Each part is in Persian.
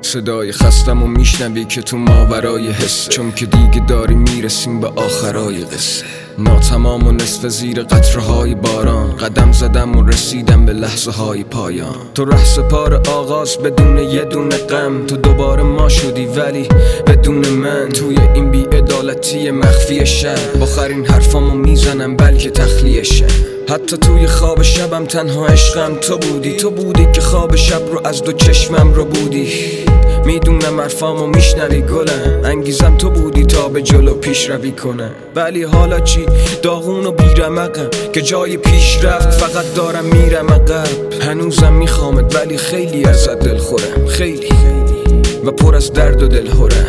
صدای خستم و میشنوی که تو ماورای حسه، چون که دیگه داری میرسیم به آخرای قصه. ناتمام و نصف زیر قطره‌های باران، قدم زدم و رسیدم به لحظه های پایان. تو رهسپار آغاز بدون یه دونه غم، تو دوباره ما شدی ولی بدون من. توی این بی‌عدالتی مخفی شهر، باخرین حرفامو میزنم بلکه تخلیه‌شه. حتی توی خواب شبم تنها عشقم تو بودی که خواب شب رو از دو چشمم رو بودی. میدونم حرفامو میشنوی گلم، انگیزم تو بودی تا به جلو پیش روی کنم. ولی حالا چی؟ داغون و بیرمقم که جای پیش رفت فقط دارم میرم عقب. هنوزم میخوامت ولی خیلی ازت دلخورم، خیلی و پر از درد و دلهورم.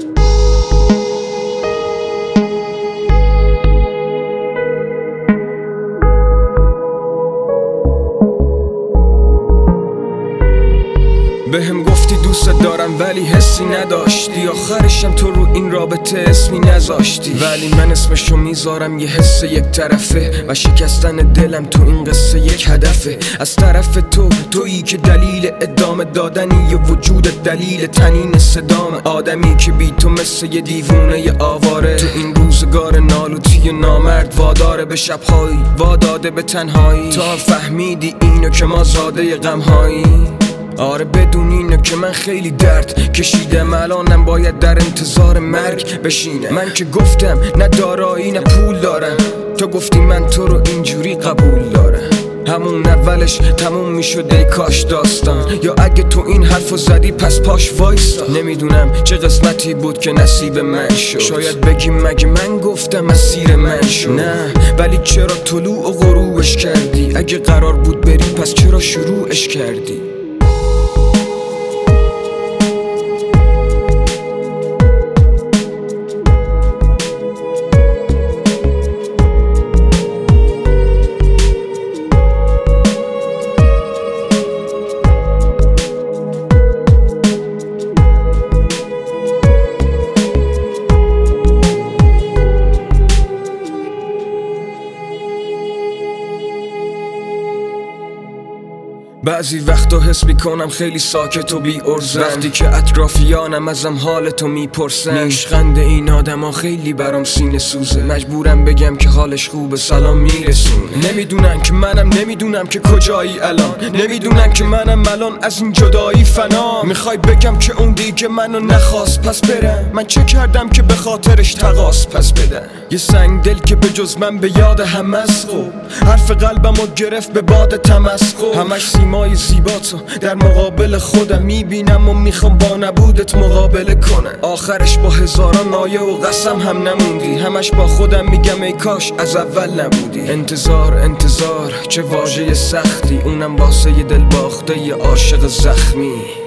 بهم گفتی دوست دارم ولی حسی نداشتی، آخرشم تو رو این رابطه اسمی نذاشتی. ولی من اسمشو میذارم یه حس یک طرفه و شکستن دلم تو این قصه یک هدفه. از طرف تویی که دلیل ادامه دادنی یه وجود، دلیل تنین صدام آدمی که بی تو مثل یه دیوونه ی آواره. تو این روزگار نالوتی نامرد واداره به شبهایی، واداده به تنهایی. تا فهمیدی اینو که ما زاده غمهایی. آره بدون اینه که من خیلی درد کشیدم، الانم باید در انتظار مرگ بشینم. من که گفتم نه دارایی نه پول دارم، تو گفتی من تو رو اینجوری قبول دارم. همون اولش تموم میشد ای کاش داستان، یا اگه تو این حرفو زدی پس پاش وایستا. نمیدونم چه قسمتی بود که نصیب من شد، شاید بگیم مگه من گفتم اسیر من شد. نه ولی چرا طلوع و غروبش کردی؟ اگه قرار بود بری پس چرا شروعش کردی؟ بعضی وقتا حس میکنم خیلی ساکت و بی ارزم، وقتی که اطرافیانم ازم حالتو میپرسن. نیشخند این آدما خیلی برام سینه سوزه، مجبورم بگم که حالش خوبه سلام میرسونه. نمیدونم که کجایی الان، نمیدونم که منم الان از این جدایی فنا. میخوای بگم که اون دیگه منو نخواست پس برم؟ من چه کردم که به خاطرش تقاص پس بدم؟ یه سنگ دل که به جز من به یاد هم از خوب، حرف قلبمو گرفت به باد تمسخر. همش سیمای زیباتو در مقابل خودم میبینم و میخوام با نبودت مقابله کنم. آخرش با هزاران نایه و قسم هم نموندی، همش با خودم میگم ای کاش از اول نبودی. انتظار چه واژه سختی، اونم واسه یه دل باخته یه عاشق زخمی.